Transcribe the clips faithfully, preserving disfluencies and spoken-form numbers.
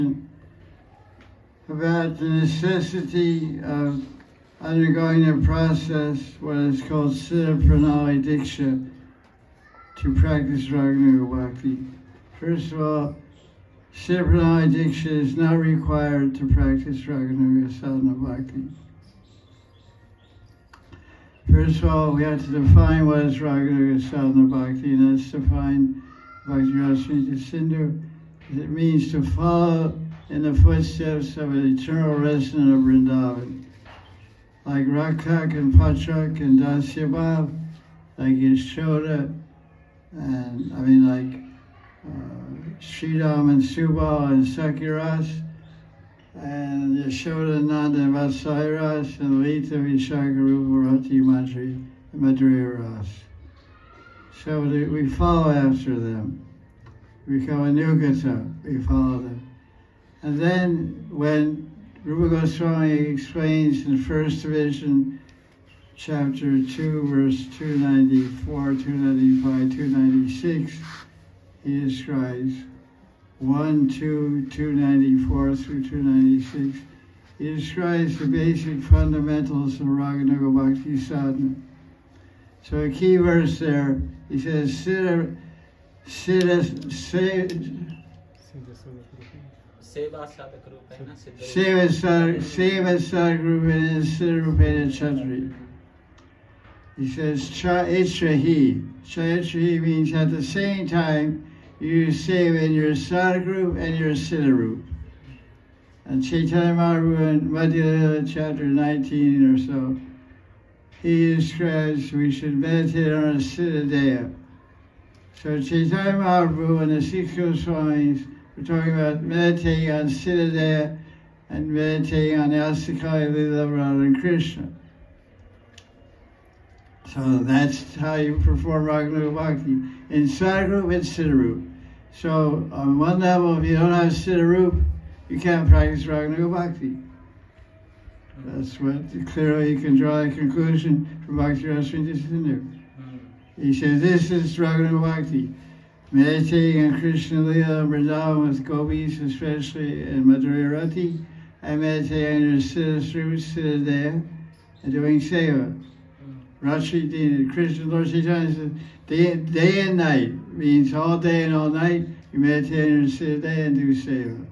about the necessity of undergoing a process, what is called Siddha Pranali Diksha, to practice Raganuga Bhakti. First of all, Siddha Pranali Diksha is not required to practice Raganuga Sadhana Bhakti. First of all, we have to define what is Raganuga Sadhana Bhakti, and that's defined by Bhakti Rasamrita Sindhu. It means to follow in the footsteps of an eternal resident of Vrindavan, like Raktak and Patrak and Dasyabhav, like Yashoda, and I mean like uh, Sridham and Subal and Sakyaras, and Yashoda, Nanda and Vatsairas, and Lita, Vishaka, Rupa, Rati, Madri, and Madhurya Ras. So we follow after them. We become a Nugata, we follow them. And then when Rupa Goswami explains in First Division, chapter two, verse two ninety-four, two ninety-five, two ninety-six, he describes one, two, two ninety-four through two ninety-six. He describes the basic fundamentals of Raganuga Bhakti Sadhana. So a key verse there, he says, Siddha, Siddha, Siddha, Seva sadhaka rupena Seva sadhaka rupena Siddha rupena Chatri. He says, Cha itrahi. Cha itrahi means at the same time you seva in your sadhaka and your Siddha rup. And Chaitanya Mahaprabhu in Madhya Lila chapter nineteen or so, he describes we should meditate on a Siddha Deya. So Chaitanya Mahaprabhu and the six Goswamis, we're talking about meditating on Siddha Deya and meditating on the Astakali Lila of Radha and Krishna. So that's how you perform Raganuga Bhakti, in Sadharup and Siddharup. So on one level, if you don't have Siddharup, you can't practice Raganuga Bhakti. That's what, clearly you can draw a conclusion from Bhakti Rasamrita Sindhu. He says, this is Raganuga Bhakti. Meditating on Krishna Lila and Vrindavan with gopis, especially in Madhurya Rati, and meditating on your Siddha Srup, Siddha Deya, and doing seva. Rashi Dina, Krishna Lord Chaitanya says, day, day and night, means all day and all night, you meditate on your Siddha Deya and do seva.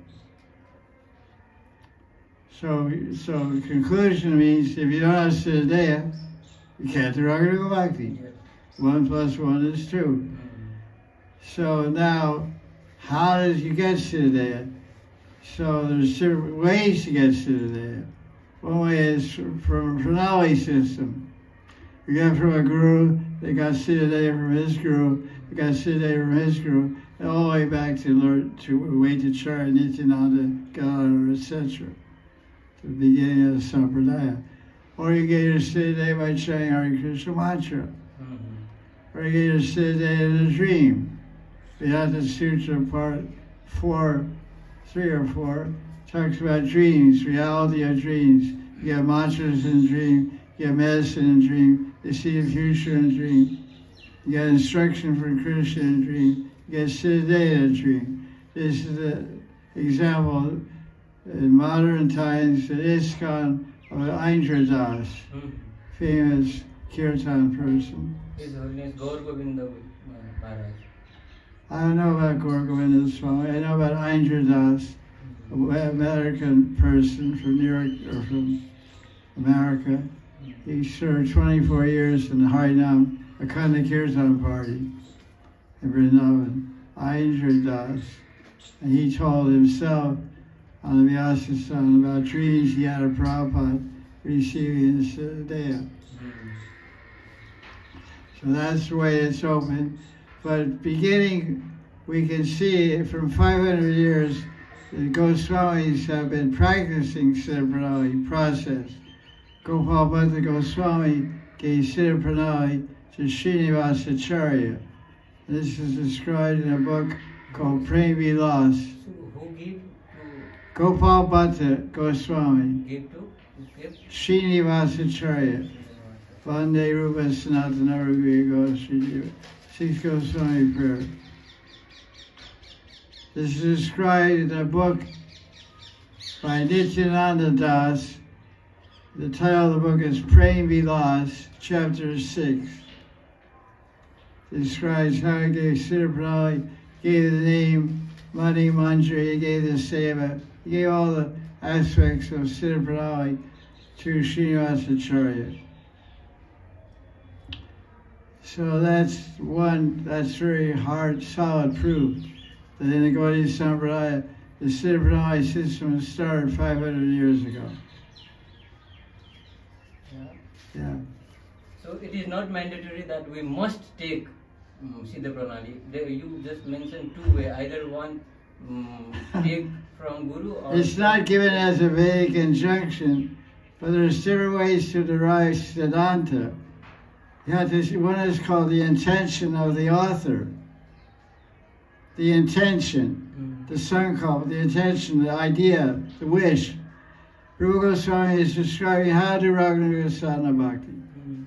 So, so the conclusion means if you don't have Siddha Deya, you can't do Raganuga Bhakti. One plus one is two. So now, how does you get Siddha Deya? So there's different ways to get Siddha Deya. One way is from a Pranali system. You get from a guru, they got Siddha Deya from his guru, they got Siddha Deya from his guru, and all the way back to Lord, to Vaitacharya, Nityananda, Gadadhar, et cetera, to the beginning of the Sampradaya. Or you get your Siddha Deya by chanting Hare Krishna mantra. Mm-hmm. Or you get your Siddha Deya in a dream. Vedanta Sutra part four, three or four, talks about dreams, reality of dreams. You get mantras in a dream, you get medicine in a dream, you see the future in a dream, you get instruction from Krishna in a dream, you get Siddha Deya in a dream. This is an example in modern times at ISKCON of Indra Das, mm-hmm. famous kirtan person. His Holiness Gaur Govinda Maharaj. I don't know about Gaur Govinda Swami. I know about Indra Das, an American person from New York or from America. He served twenty-four years in the Harinam Akhanda Kirtan party in Vrindavan. Indra Das. And he told himself on the Vyasasana about dreams he had of Prabhupada receiving the Siddha Deya. So that's the way it's open. But beginning, we can see from five hundred years, the Goswamis have been practicing Siddha Pranali process. Gopal Bhatta Goswami gave Siddha Pranali to Srinivasa Acharya. This is described in a book called Prem Vilas. Who gave? Gopal Bhatta Goswami. Gave to? Srinivasa Acharya. Vande Rupa Sanatana Raghuya Goswami. Six Goswami prayer. This is described in a book by Nityananda Das. The title of the book is Prem Vilas, Chapter six. Describes how he gave Siddha Pranali, gave the name Mani Manjari, he gave the seva, he gave all the aspects of Siddha Pranali to Srinivasacharya. So that's one, that's very hard, solid proof that in the Gaudiya Sampradaya, the Siddha Pranali system was started five hundred years ago. Yeah. Yeah. So it is not mandatory that we must take um, Siddha Pranali. There you just mentioned two ways. Either one um, take from Guru or... It's not given as a vague injunction, but there's different ways to derive Siddhanta. You have to, one is called the intention of the author. The intention, Mm. the sankalpa, the intention, the idea, the wish. Rupa Goswami is describing how to Raganuga Sadhana Bhakti. Mm.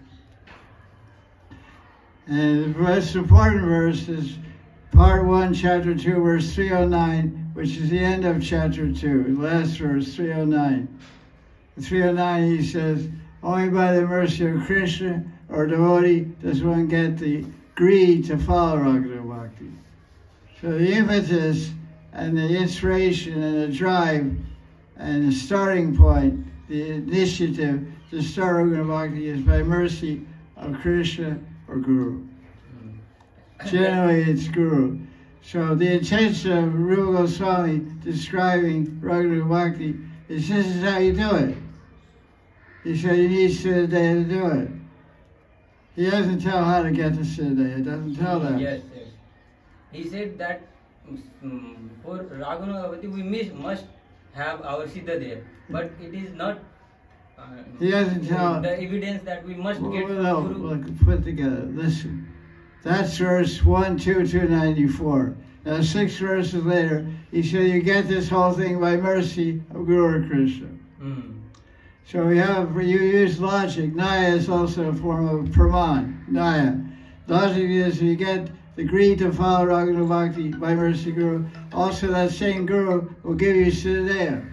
And the most important verse is part one, chapter two, verse three oh nine, which is the end of chapter two, the last verse, three oh nine. In three oh nine he says, only by the mercy of Krishna or devotee does one get the greed to follow Raganuga Bhakti. So the impetus and the inspiration and the drive and the starting point, the initiative to start Raganuga Bhakti is by mercy of Krishna or Guru. Mm. Generally it's Guru. So the intention of Rupa Goswami describing Raganuga Bhakti is this is how you do it. He said he needs Siddhadaya to do it. He doesn't tell how to get to Siddhadaya. It doesn't tell that. Yes, yes. He said that um, for Raganuga Bhakti we mis- must have our Siddha there. But it is not uh, He doesn't tell- the evidence that we must get Well, no, Guru. look, put together. Listen. That's verse one, two, two ninety-four. Now six verses later, he said you get this whole thing by mercy of Guru Krishna. Mm. So we have, you use logic. Naya is also a form of praman. Naya. Logic is you get the greed to follow Raganuga Bhakti by mercy Guru. Also that same Guru will give you Siddhadaya.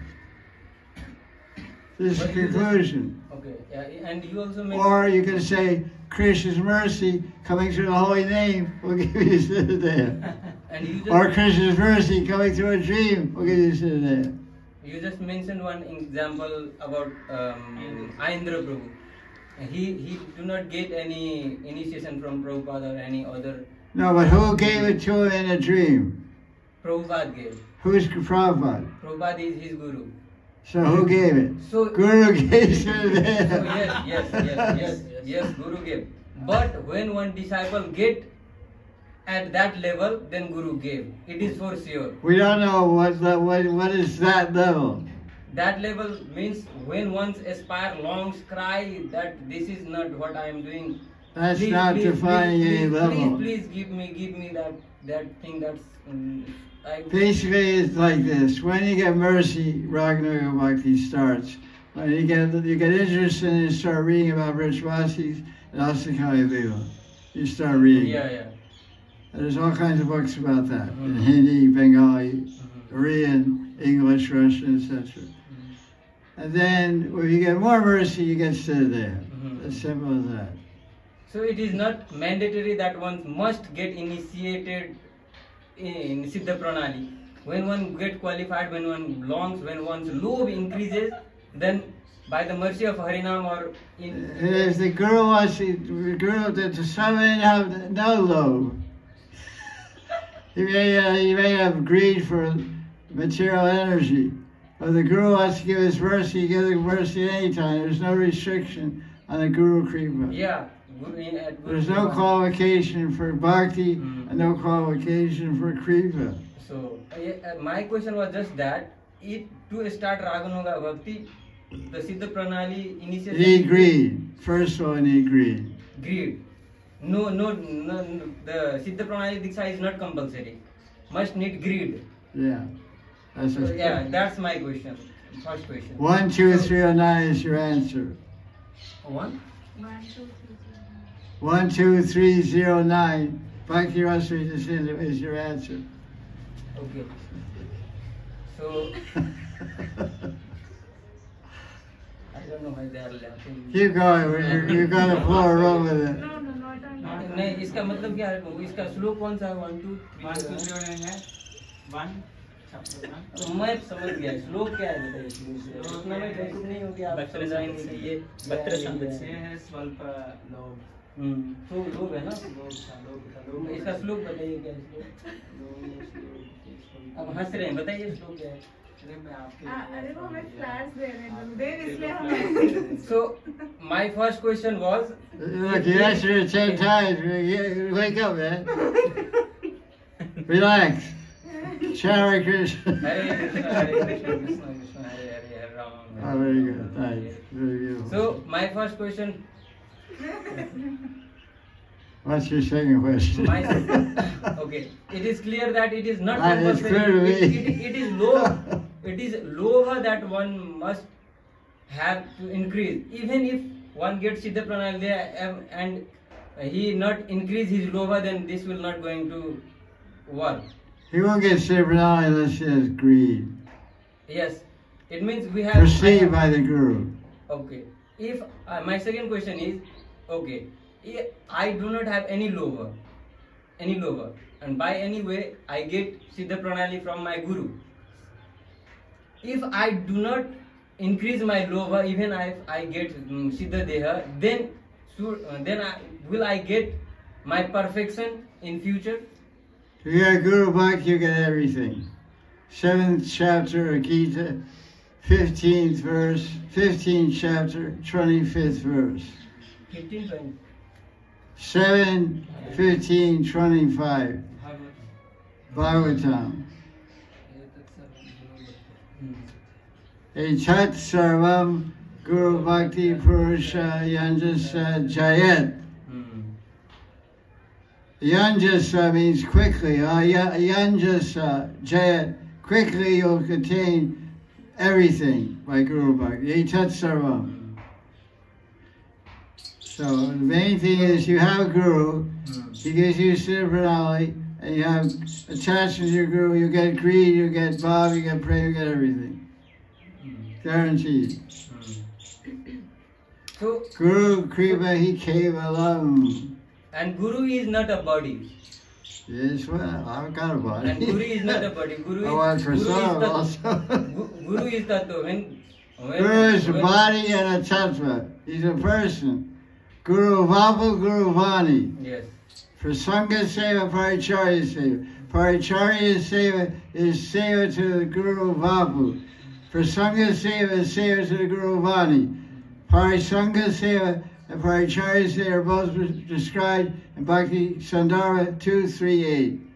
This is the But you just- conclusion. Okay, yeah, and you also mentioned... Or you can say Krishna's mercy coming through the holy name will give you Siddhadaya. and you just, Or Krishna's mercy coming through a dream will give you Siddhadaya. you just mentioned one example about um, Ayendra Prabhu. He he do not get any initiation from Prabhupada or any other. No, but who gave it to him in a dream? Prabhupada gave. Who's Prabhupada? Prabhupada is his guru. So who gave it? So Guru gave So Siddhadaya. yes, yes, yes, yes, yes, Guru gave. But when one disciple get at that level, then Guru gave. It is for sure. We don't know what, the- what, what is that level. That level means when one's aspire, longs, cry that this is not what I am doing. That's Please, not please, defining please, any please, level. Please, please give me, give me that that thing that's. Um, I, Basically, it's like this. When you get mercy, Raganuga Bhakti starts. When you get you get interested and you start reading about Vrishvasis and Asakali Lila, you start reading. yeah, yeah. And there's all kinds of books about that in Mhm. Hindi, Bengali, Mhm. Korean, English, Russian, et cetera. Mhm. And then when you get more mercy, you get Siddhadaya. Mhm. As simple as that. So it is not mandatory that one must get initiated in Siddha Pranali. When one get qualified, when one longs, when one's lobe increases, then by the mercy of Harinam or in If the Guru wants to, the Guru, the some may have no lobe. He may, uh, he may have greed for material energy. But the Guru wants to give his mercy, he gives the mercy anytime. There's no restriction on the Guru Kripa. yeah. Guru- in- at Guru There's no Kripa. qualification for bhakti Mhm. and no qualification for kripa. So uh, yeah, uh, my question was just that it to start Raganuga Bhakti, the Siddha Pranali initiation. You need greed. First of all, you need greed. Greed. No, no, no, no, the Siddha Pranali Diksha is not compulsory. Must need greed. Yeah. That's So a, yeah, that's my question. First question. One, two, So- three, oh nine is your answer. One. One, two, three, zero, nine. Bhakti Rasri is your answer. Okay. So Keep going. You, you got the floor. Roll with it. No, no, not on that. नहीं इसका मतलब क्या है इसका श्लोक कौन सा है one two one two three है वन चैप्टर वन मैं समझ गया श्लोक क्या है बताइए श्लोक उतना में बेसिक नहीं हो गया आप समझ आएंगे कि ये बत्र संबंध से है स्वल्प लोभ हम्म तो लोग है ना लोभ का लोभ का लोभ इसका श्लोक बताइए क्या है श्लोक अब हंस रहे हैं बताइए श्लोक क्या है अरे मैं आपके आ, अरे वो हमें फ्लैट्स दे रहे हैं दे इसलिए हमें So my first question was Look, you answered it ten times. You- Wake up, man. Relax. Hare Krishna. Hare Krishna Hare Krishna Krishna Krishna Hare Hare Hare Ram Oh, very good. Nice. Very beautiful. So my first question What's your second question? my okay it is clear that it is not Ah, it's compulsory clear to it, me. it, it is low it is lower that one must have to increase even if one gets Siddha Pranal there um, and he not increase his lower then this will not going to work. He won't get Siddha unless he has greed. Yes, it means we have Perceived by the Guru. okay if uh, my second question is okay if I do not have any lower any lower and by any way I get Siddha Pranali from my Guru. If I do not increase my lower even if I get um, Siddha Deha then should, uh, then I, will I get my perfection in future? If you got Guru Bhakti, you get everything. Seventh chapter of Gita, fifteenth verse, fifteenth chapter, twenty-fifth verse. fifteen twenty. seven, fifteen, twenty-five. Bhagavatam. Etat sarvam Guru Bhakti Purusha Yanjasa Jayat. Yanjasa means quickly. Uh, ya- Yanjasa Jayat. Quickly you'll contain everything by Guru Bhakti. Etat sarvam. So the main thing is you have a Guru. He gives you Siddha Pranali, and you have attachment to your Guru. You get greed, you get bhav, you get prema, you get everything. Guaranteed. So Guru Kripa Hi Kevalam. and Guru is not a body. Yes, well, I've got a body. And Guru is not a body. Guru is I want for Guru some is also. Gu- Guru is tattva. When, when Guru is a when- body and a tattva. He's a person. Guru Vapu, Guru Vani. Yes. For Sangha Seva, Paricharya Seva. Paricharya Seva is Seva to the Guru Vapu. For Sangha Seva is Seva to the Guru Vani. Parisangha Seva and Paricharya Seva are both described in Bhakti Sandarbha two thirty-eight.